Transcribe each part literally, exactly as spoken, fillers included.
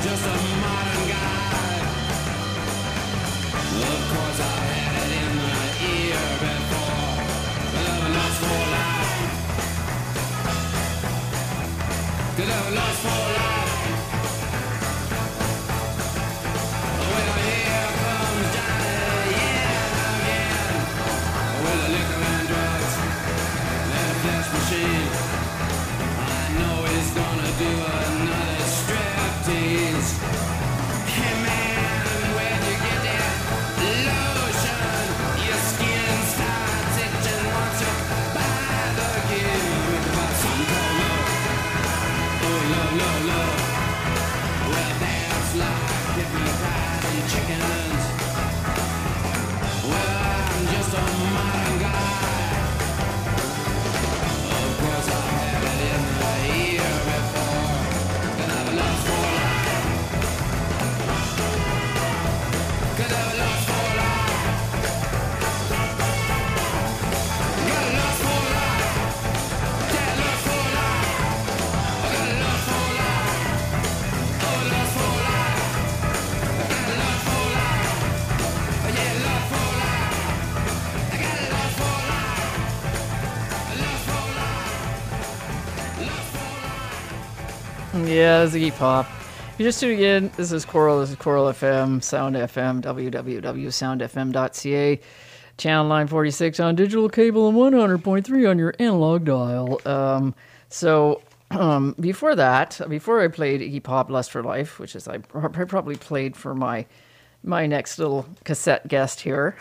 just a modern guy. Of course I had it in my ear before, but I'm lost for life. Cause I'm lost for life. When I hear comes Johnny, yeah, again, with the liquor and drugs and a flesh machine. I know he's gonna do another striptease. Hey man, when you get that lotion, your skin starts itching once you buy the gift. About something called love. Oh, love, love, love. Well, that's like giving fried and chickens. Well, I'm just a modern guy. Of course, I had it in the ear before, and I've lost for life. Cause I've lost for life. Got lost for life. Got lost for life. I got lost for life. Oh, lost for life. I got lost for life. Yeah, lost for life. I got lost for life. Lost for life. Lost for life. Yeah, Ziggy Pop. You're just tuning in. This is Coral. This is Coral F M, Sound F M, w w w dot sound f m dot c a, channel nine forty-six on digital cable and one hundred point three on your analog dial. Um, so um, before that, before I played Iggy Pop, Lust for Life, which is I pr- probably played for my my next little cassette guest here,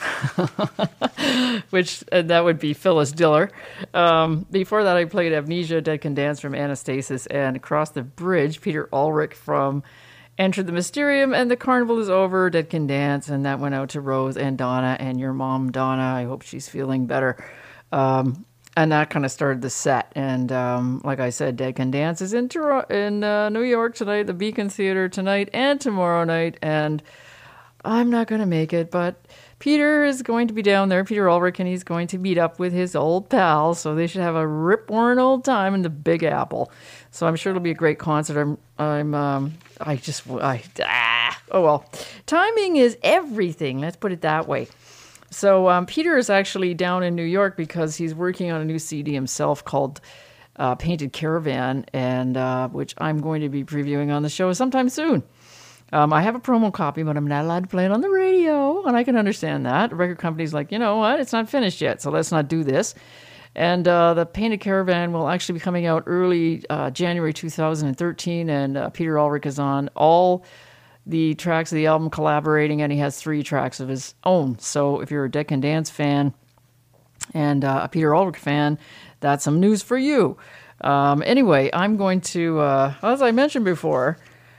which and that would be Phyllis Diller. Um, before that, I played Amnesia, Dead Can Dance from Anastasis, and Across the Bridge, Peter Ulrich from Enter the Mysterium, and The Carnival is Over, Dead Can Dance, and that went out to Rose and Donna and your mom, Donna. I hope she's feeling better. Um, and that kind of started the set. And um, like I said, Dead Can Dance is in, Tor- in uh, New York tonight, the Beacon Theater tonight and tomorrow night, and I'm not going to make it, but Peter is going to be down there, Peter Ulrich, and he's going to meet up with his old pal, so they should have a rip-roaring old time in the Big Apple. So I'm sure it'll be a great concert. I'm, I'm, um, I just, I, ah, oh well. Timing is everything, let's put it that way. So um, Peter is actually down in New York because he's working on a new C D himself called uh, Painted Caravan, and uh, which I'm going to be previewing on the show sometime soon. Um, I have a promo copy, but I'm not allowed to play it on the radio, and I can understand that. The record company's like, you know what, it's not finished yet, so let's not do this. And uh, the Painted Caravan will actually be coming out early uh, January two thousand thirteen, and uh, Peter Ulrich is on all the tracks of the album collaborating, and he has three tracks of his own. So if you're a Dead Can Dance fan and uh, a Peter Ulrich fan, that's some news for you. Um, anyway, I'm going to, uh, as I mentioned before,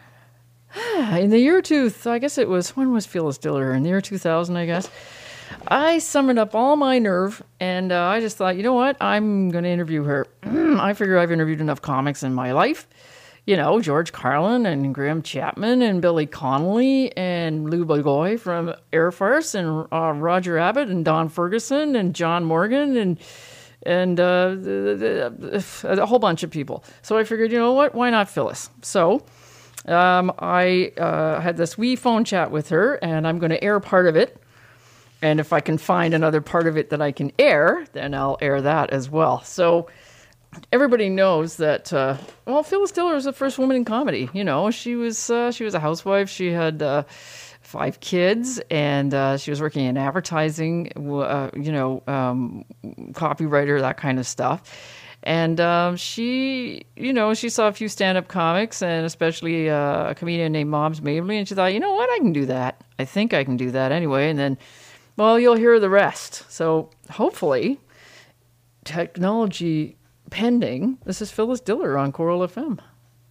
in the year two, I guess it was, when was Phyllis Diller? In the year two thousand, I guess. I summoned up all my nerve, and uh, I just thought, you know what? I'm going to interview her. I figure I've interviewed enough comics in my life. You know, George Carlin and Graham Chapman and Billy Connolly and Lou Bogoy from Air Farce and uh, Roger Abbott and Don Ferguson and John Morgan and and uh, the, the, a whole bunch of people. So I figured, you know what? Why not Phyllis? So um, I uh, had this wee phone chat with her, and I'm going to air part of it. And if I can find another part of it that I can air, then I'll air that as well. So everybody knows that, uh, well, Phyllis Diller was the first woman in comedy. You know, she was uh, she was a housewife. She had uh, five kids, and uh, she was working in advertising, uh, you know, um, copywriter, that kind of stuff. And um, she, you know, she saw a few stand-up comics, and especially uh, a comedian named Mobs Mabley, and she thought, you know what, I can do that. I think I can do that anyway. And then, well, you'll hear the rest. So hopefully, technology pending, this is Phyllis Diller on Coral F M.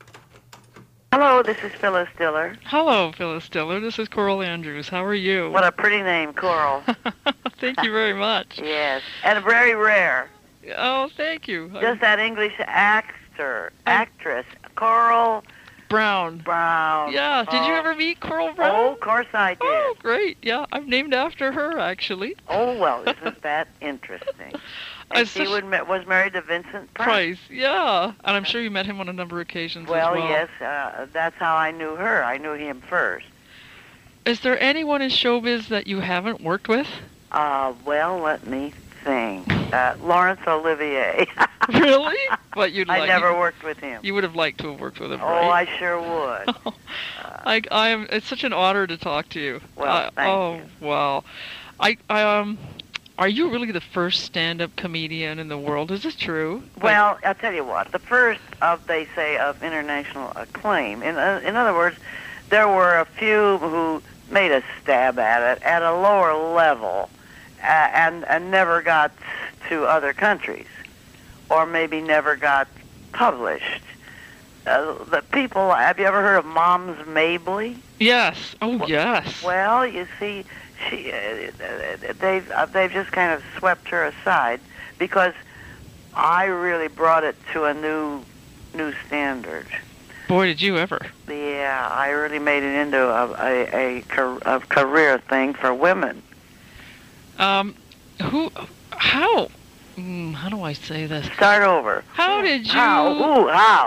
Hello, this is Phyllis Diller. Hello, Phyllis Diller. This is Coral Andrews. How are you? What a pretty name, Coral. Thank you very much. Yes, and very rare. Oh, thank you. Just that English actor, actress, Coral Brown. Brown. Yeah. Did you Oh. ever meet Coral Brown? Oh, of course I did. Oh, great. Yeah, I'm named after her, actually. Oh, well, isn't that interesting? I And she such- would, ma- was married to Vincent Price. Price. Yeah. And I'm sure you met him on a number of occasions Well, as well. yes, uh, that's how I knew her. I knew him first. Is there anyone in showbiz that you haven't worked with? Uh, well, let me think. Uh, Laurence Olivier. Really? But you'd I like never you, worked with him. you would have liked to have worked with him, Oh, right? I sure would. I, I am. It's such an honor to talk to you. Well, Uh, thank oh, you. wow. I, I um, are you really the first stand-up comedian in the world? Is this true? Like- Well, I'll tell you what. The first of, they say, of international acclaim. In uh, in other words, there were a few who made a stab at it at a lower level, uh, and and never got to other countries, or maybe never got published. Uh, the people. Have you ever heard of Moms Mabley? yes. Oh, Well- yes. Well, you see, she uh, they've uh, they've just kind of swept her aside because I really brought it to a new new standard. Boy, did you ever. Yeah, I really made it into a a, a, car- a career thing for women. Um, who? How? Mm, how do I say this? Start over. How did you? How? Ooh,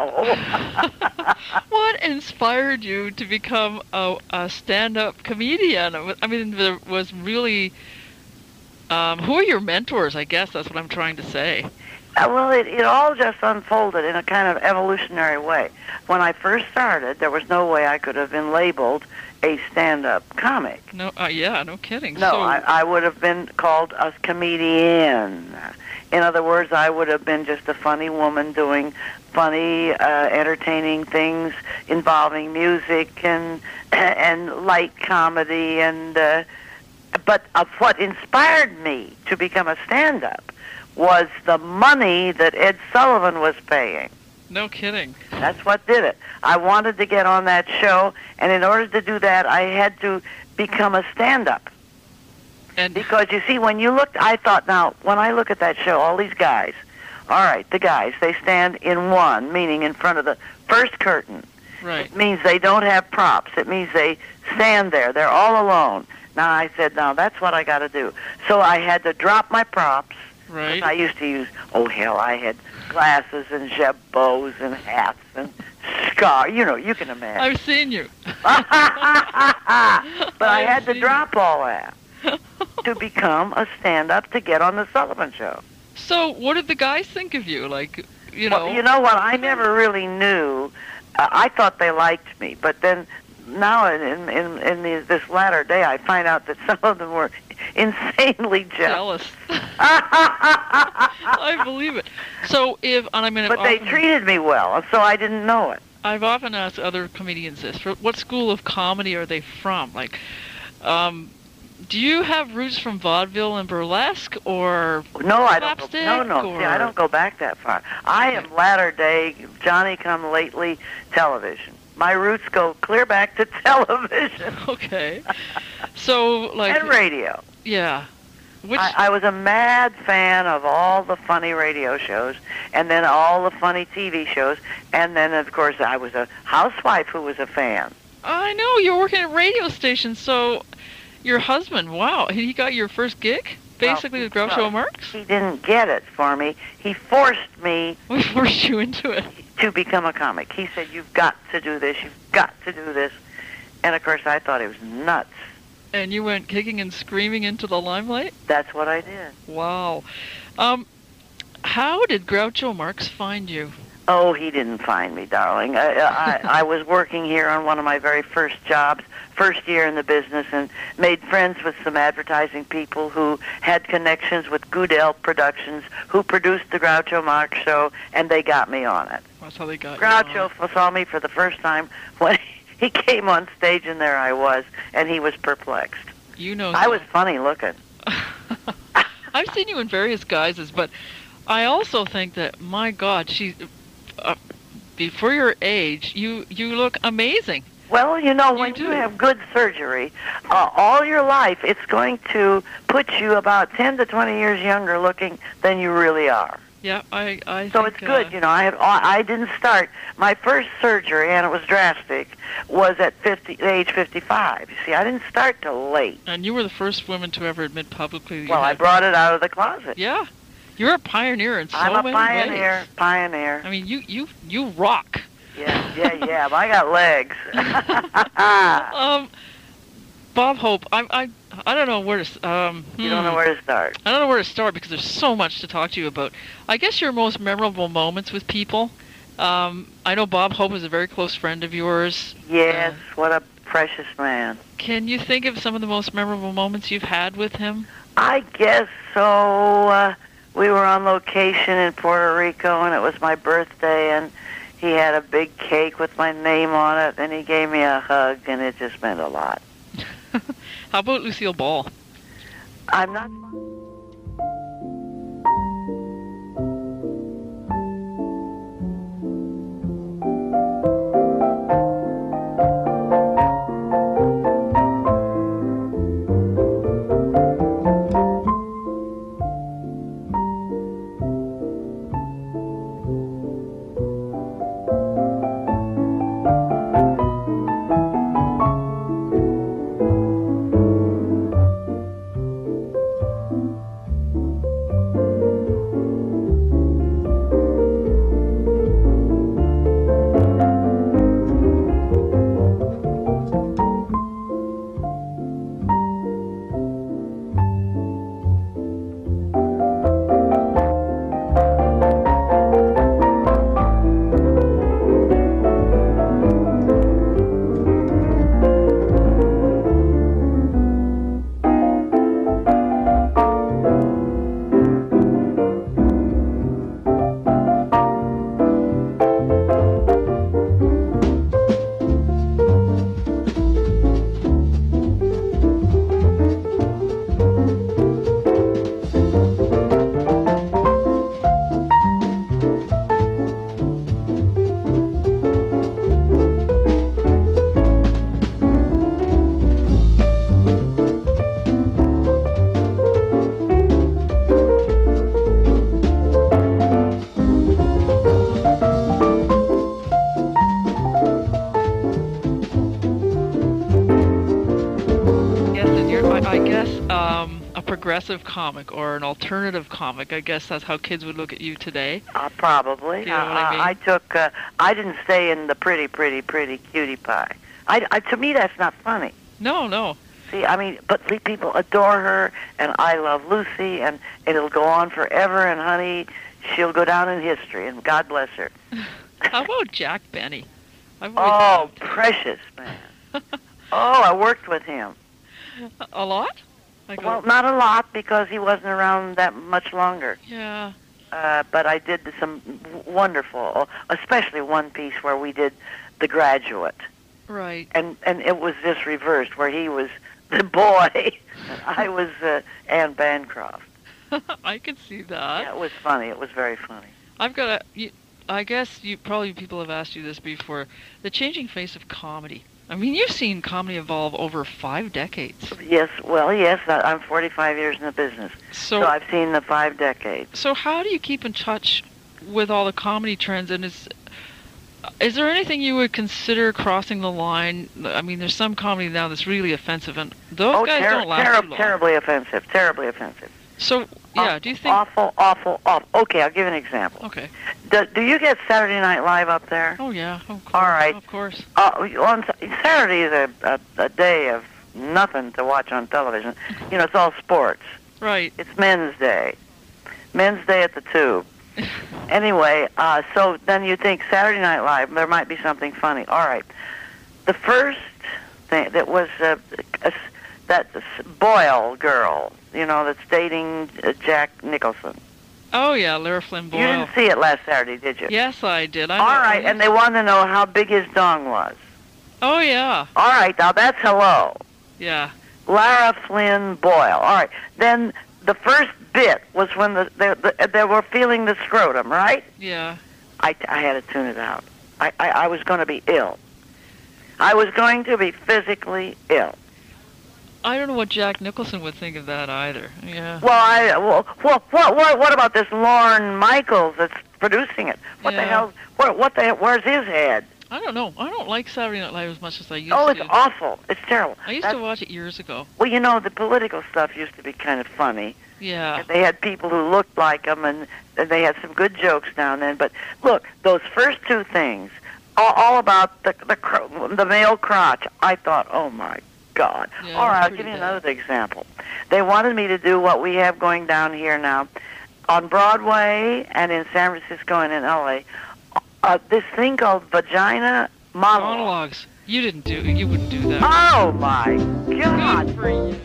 how? What inspired you to become a, a stand-up comedian? I mean, there was really. Um, who are your mentors? I guess that's what I'm trying to say. Uh, well, it, it all just unfolded in a kind of evolutionary way. When I first started, there was no way I could have been labeled a stand-up comic. No, uh, yeah, no kidding. No, so, I, I would have been called a comedian. In other words, I would have been just a funny woman doing funny, uh, entertaining things involving music and and light comedy. And uh, but uh, what inspired me to become a stand-up was the money that Ed Sullivan was paying. no kidding. That's what did it. I wanted to get on that show, and in order to do that, I had to become a stand-up. And Because, you see, when you looked, I thought, now, when I look at that show, all these guys, all right, the guys, they stand in one, meaning in front of the first curtain. right. It means they don't have props. It means they stand there. They're all alone. Now, I said, now, that's what I got to do. So I had to drop my props. Right. I used to use, oh, hell, I had glasses and jabots and hats and scar. You know, you can imagine. I've seen you. But I I've had to seen drop all that to become a stand-up to get on the Sullivan Show. So, what did the guys think of you? Like, you know. Well, you know what? I never really knew. Uh, I thought they liked me, but then now in in in the, this latter day, I find out that some of them were insanely jealous. jealous. I believe it. So, if and I mean, But they often, treated me well, so I didn't know it. I've often asked other comedians this: for what school of comedy are they from? Like, um, do you have roots from vaudeville and burlesque, or No, I don't. Go, slapstick, no, no. or- See, I don't go back that far. I am latter day Johnny come lately television. My roots go clear back to television Okay. So, like, and radio. yeah. Which I, I was a mad fan of all the funny radio shows, and then all the funny T V shows, and then of course I was a housewife who was a fan. I know you're working at radio stations. So, your husband, wow, he got your first gig, basically Well, with Groucho no. Marx. He didn't get it for me. He forced me We forced you into it. to become a comic. He said, "You've got to do this. You've got to do this." And of course, I thought it was nuts. And you went kicking and screaming into the limelight? That's what I did. Wow. Um, how did Groucho Marx find you? Oh, he didn't find me, darling. I, I, I was working here on one of my very first jobs, first year in the business, and made friends with some advertising people who had connections with Goodell Productions, who produced the Groucho Marx show, and they got me on it. That's how they got Groucho you. saw me for the first time when he came on stage, and there I was, and he was perplexed. You know. I was funny looking. I've seen you in various guises, but I also think that, my God, she, uh, for your age, you you look amazing. Well, you know, You when do. you have good surgery, uh, all your life, it's going to put you about ten to twenty years younger looking than you really are. Yeah, I, I So think, it's good, uh, you know. I had I didn't start my first surgery, and it was drastic, was at fifty, age fifty-five. You see, I didn't start till late. And you were the first woman to ever admit publicly that you Well, I had... brought it out of the closet. Yeah. You're a pioneer in so I'm a many pioneer, ways. pioneer. I mean, you, you, you rock. Yeah, yeah, yeah. But I got legs. Um, Bob Hope, I, I, I don't know where to. s- Um, You don't hmm. know where to start. I don't know where to start because there's so much to talk to you about. I guess your most memorable moments with people. Um, I know Bob Hope is a very close friend of yours. Yes, Uh, what a precious man. Can you think of some of the most memorable moments you've had with him? I guess so. Uh, we were on location in Puerto Rico, and it was my birthday, and he had a big cake with my name on it, and he gave me a hug, and it just meant a lot. How about Lucille Ball? I'm not... Yes, and you're, I, I guess, um, a progressive comic or an alternative comic. I guess that's how kids would look at you today. Uh, probably. You know what I uh, mean? I took... Uh, I didn't stay in the pretty, pretty, pretty cutie pie. I, I, to me, that's not funny. No, no. See, I mean, but see, people adore her, and I love Lucy, and it'll go on forever, and honey, she'll go down in history, and God bless her. How about Jack Benny? I've always Oh, loved precious man. Oh, I worked with him. him. A lot? I go, Well, not a lot, because he wasn't around that much longer. yeah. Uh, but I did some w- wonderful, especially one piece where we did The Graduate. Right. And and it was just reversed, where he was the boy, and I was uh, Anne Bancroft. I can see that. Yeah, it was funny. It was very funny. I've got a. You, I guess you probably people have asked you this before. The changing face of comedy. I mean, you've seen comedy evolve over five decades. Yes, well, yes, I- I'm forty-five years in the business, So, so I've seen the five decades. so how do you keep in touch with all the comedy trends? And is is there anything you would consider crossing the line? I mean, there's some comedy now that's really offensive, and those Oh, guys ter- don't last ter- too long. terribly offensive, terribly offensive. So, yeah, Aw- do you think? Awful, awful, awful. Okay, I'll give you an example. Okay. Do, do you get Saturday Night Live up there? Oh yeah. Of course. All right. Of course. Uh, on Saturday is a, a, a day of nothing to watch on television. You know, it's all sports. Right. It's Men's Day. Men's Day at the Tube. Anyway, uh, so then you think Saturday Night Live, there might be something funny. All right. The first thing that was uh, a, that Boyle girl, you know, that's dating uh, Jack Nicholson. Oh yeah, Lara Flynn Boyle. You didn't see it last Saturday, did you? Yes, I did. I All know- right, and they wanted to know how big his dong was. Oh yeah. All right, now that's hello. Yeah. Lara Flynn Boyle. All right. Then the first bit was when the they, the, they were feeling the scrotum, right? Yeah. I, I had to tune it out. I, I, I was going to be ill. I was going to be physically ill. I don't know what Jack Nicholson would think of that either. Yeah. Well, I well, well what what what about this Lorne Michaels that's producing it? What Yeah. the hell? What what the where's his head? I don't know. I don't like Saturday Night Live as much as I used Oh, it's to. awful. It's terrible. I used That's- to watch it years ago. Well, you know, the political stuff used to be kind of funny. Yeah. And they had people who looked like them, and and they had some good jokes now and then. But look, those first two things, all, all about the the cr- the male crotch. I thought, oh my God. Yeah, All right, I'll pretty give you bad. another example. They wanted me to do what we have going down here now, on Broadway and in San Francisco and in L A. Uh, this thing called vagina monologue. Monologues. You didn't do. You wouldn't do that. Oh my God. Good for you.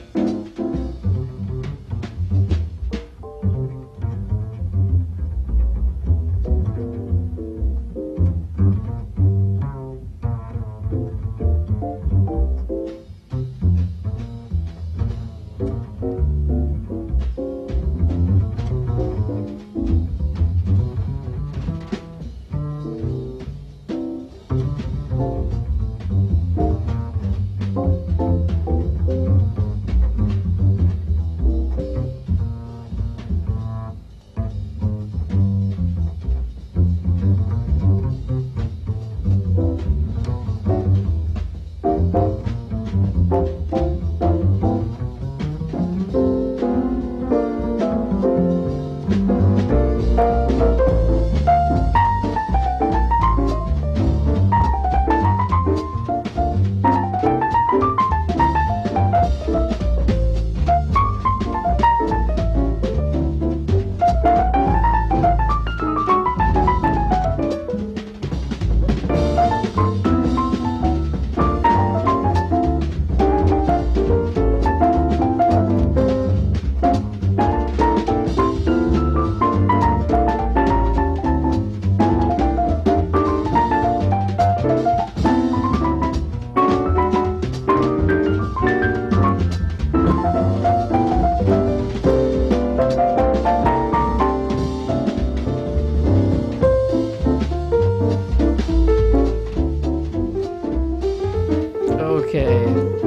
Okay.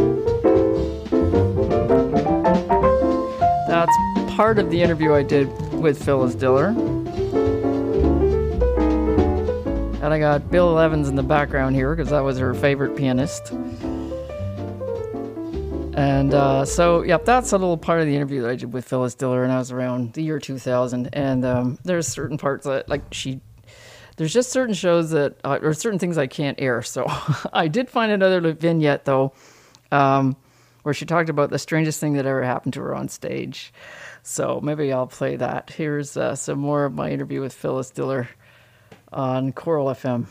That's part of the interview I did with Phyllis Diller. And I got Bill Evans in the background here because that was her favorite pianist. And uh, so, yep, that's a little part of the interview that I did with Phyllis Diller, and I was around the year two thousand. And um, there's certain parts that, like, she, there's just certain shows that, uh, or certain things I can't air. So I did find another vignette, though, um, where she talked about the strangest thing that ever happened to her on stage. So maybe I'll play that. Here's uh, some more of my interview with Phyllis Diller on Coral F M.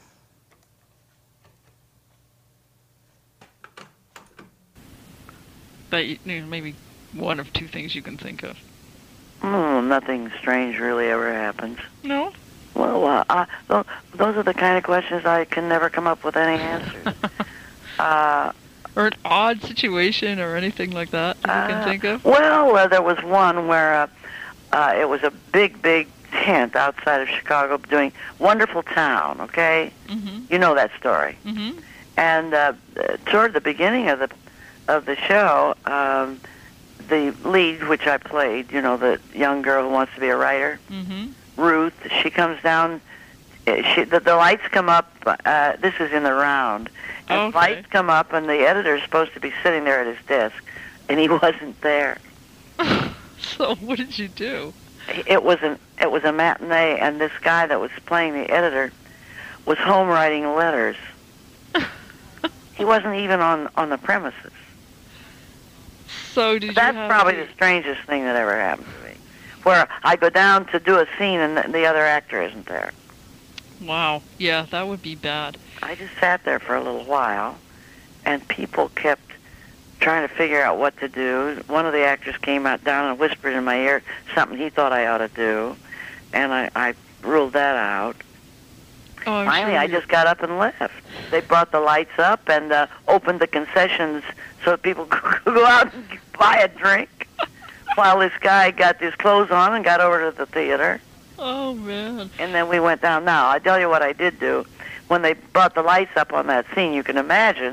But you know, maybe one of two things you can think of. Oh, nothing strange really ever happens. No? Well, uh, uh, th- those are the kind of questions I can never come up with any answers. uh, Or an odd situation or anything like that that you can uh, think of? Well, uh, there was one where uh, uh, it was a big, big tent outside of Chicago doing Wonderful Town, okay? Mm-hmm. You know that story. Mm-hmm. And uh, toward the beginning of the of the show, um, the lead, which I played, you know, the young girl who wants to be a writer, Mm-hmm. Ruth, she comes down. uh, She, the, the lights come up. Uh, this is in the round. And Okay. lights come up, and the editor's supposed to be sitting there at his desk, and he wasn't there. So what did you do? It was an it was a matinee, and this guy that was playing the editor was home writing letters. He wasn't even on on the premises. So did That's you have probably to- the strangest thing that ever happened to me. Where I go down to do a scene, and the, the other actor isn't there. Wow. Yeah, that would be bad. I just sat there for a little while, and people kept trying to figure out what to do. One of the actors came out down and whispered in my ear something he thought I ought to do, and I, I ruled that out. Oh, I'm Finally, sure I you- just got up and left. They brought the lights up and uh, opened the concessions so that people could go out and buy a drink, while this guy got his clothes on and got over to the theater. Oh, man. And then we went down. Now, I tell you what I did do. When they brought the lights up on that scene, you can imagine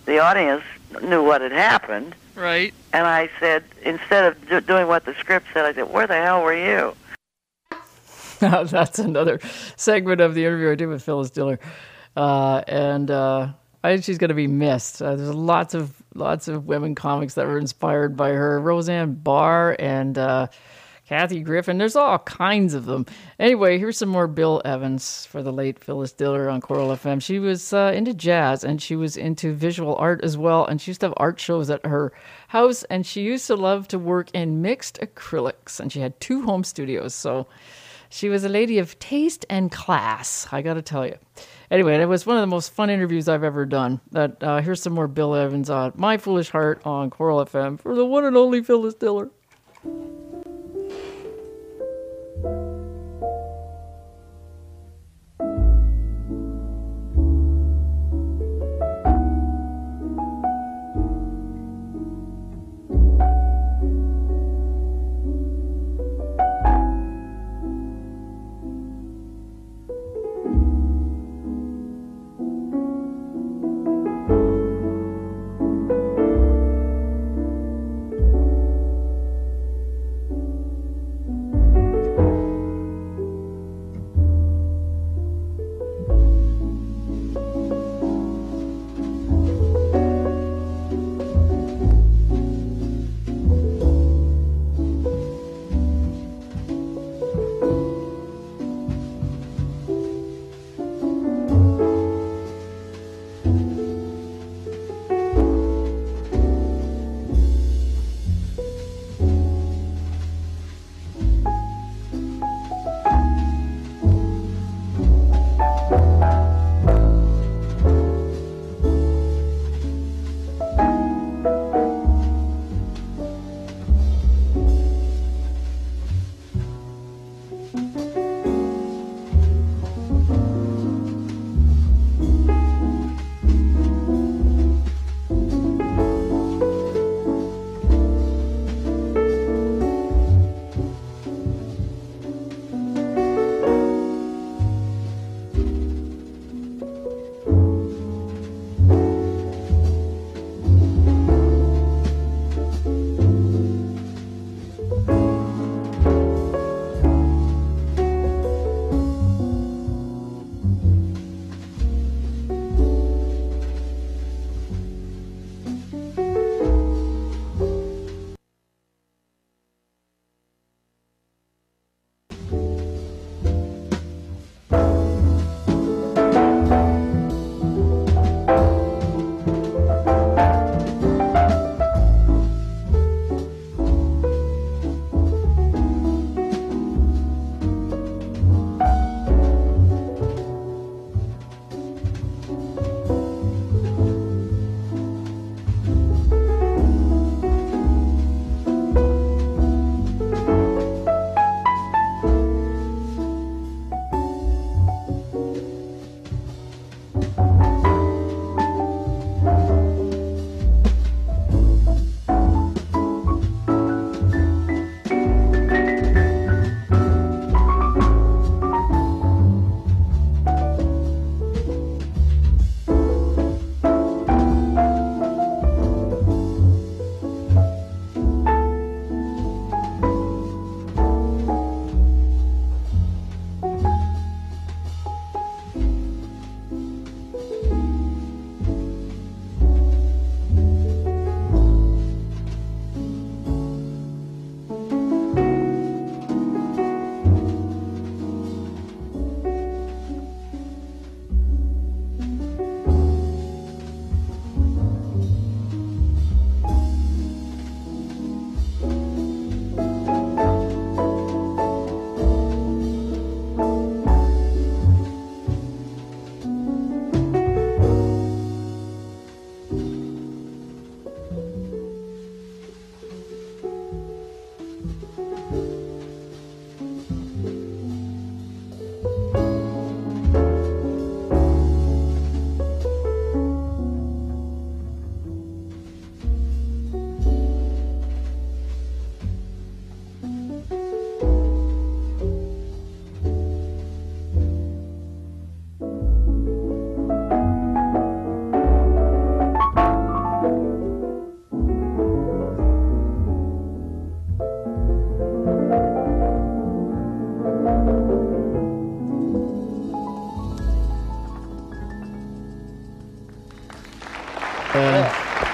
the audience knew what had happened. Right. And I said, instead of do- doing what the script said, I said, where the hell were you? That's another segment of the interview I did with Phyllis Diller. Uh, and uh, I think she's going to be missed. Uh, there's lots of lots of women comics that were inspired by her. Roseanne Barr and uh, Kathy Griffin. There's all kinds of them. Anyway, here's some more Bill Evans for the late Phyllis Diller on Coral F M. She was uh, into jazz, and she was into visual art as well, and she used to have art shows at her house, and she used to love to work in mixed acrylics, and she had two home studios, so she was a lady of taste and class, I got to tell you. Anyway, it was one of the most fun interviews I've ever done. That uh, here's some more Bill Evans on My Foolish Heart on Coral F M for the one and only Phyllis Diller.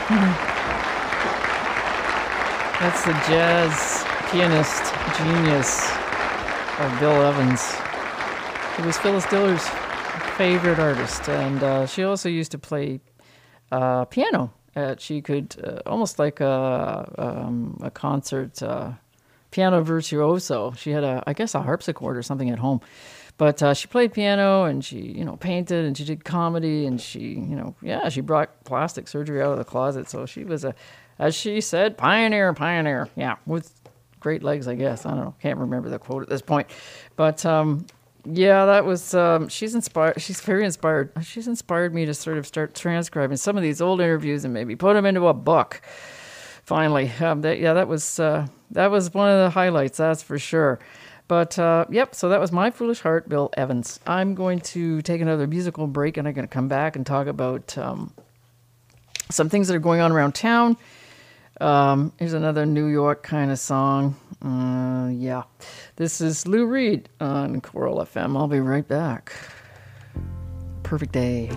That's the jazz pianist genius of Bill Evans. He was Phyllis Diller's favorite artist, and uh, she also used to play uh, piano. Uh, she could uh, almost like a, um, a concert uh, piano virtuoso. She had a, I guess, a harpsichord or something at home. But uh, she played piano, and she, you know, painted, and she did comedy, and she, you know, yeah, she brought plastic surgery out of the closet. So she was a, as she said, pioneer, pioneer. Yeah, with great legs, I guess. I don't know, can't remember the quote at this point. But um, yeah, that was. Um, she's inspired. She's very inspired. She's inspired me to sort of start transcribing some of these old interviews and maybe put them into a book. Finally, um, that, yeah, that was uh, that was one of the highlights. That's for sure. But, uh, yep, so that was My Foolish Heart, Bill Evans. I'm going to take another musical break, and I'm going to come back and talk about um, some things that are going on around town. Um, here's another New York kind of song. Uh, yeah, this is Lou Reed on Coral F M. I'll be right back. Perfect Day.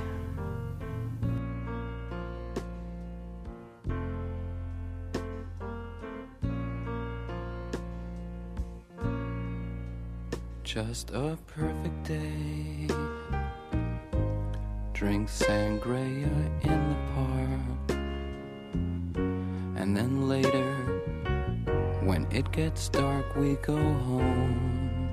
Just a perfect day. Drink sangria in the park. And then later, when it gets dark, we go home.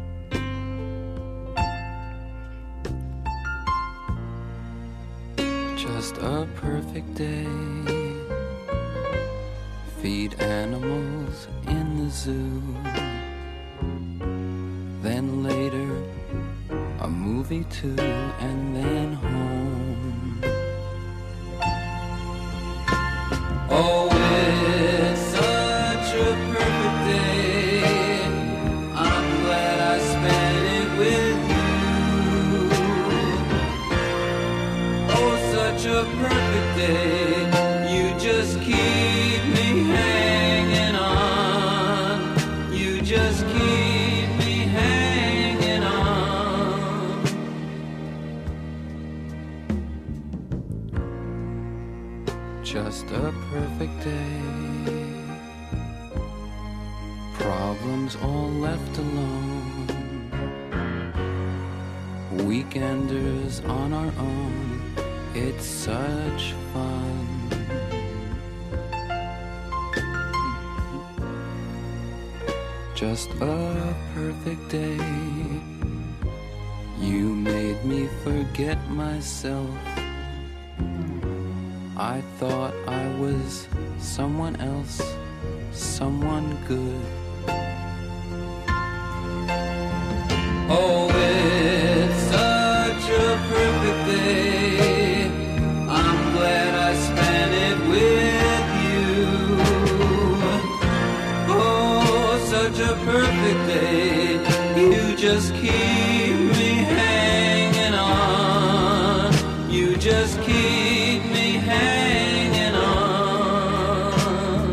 Just a perfect day. Feed animals in the zoo. Then later, a movie too, and then home. Oh, it's such a perfect day. I'm glad I spent it with you. Oh, such a perfect day. You just keep me hanging on. You just keep just a perfect day. Problems all left alone. Weekenders on our own. It's such fun. Just a perfect day. You made me forget myself. I thought I was someone else, someone good. Oh, it's such a perfect day. I'm glad I spent it with you. Oh, such a perfect day. You just keep me hanging on. You just keep hanging on.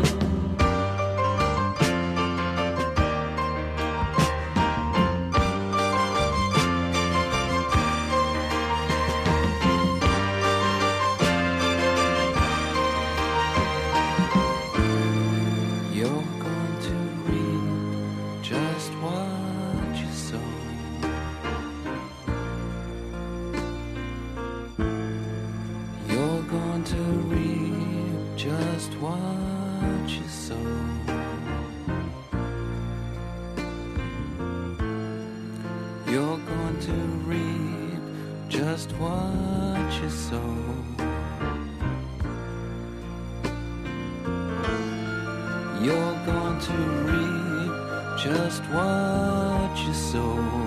You're going to reap just what you sow. You're going to reap just what you sow. You're going to reap just what you sow. You're going to reap just what you sow.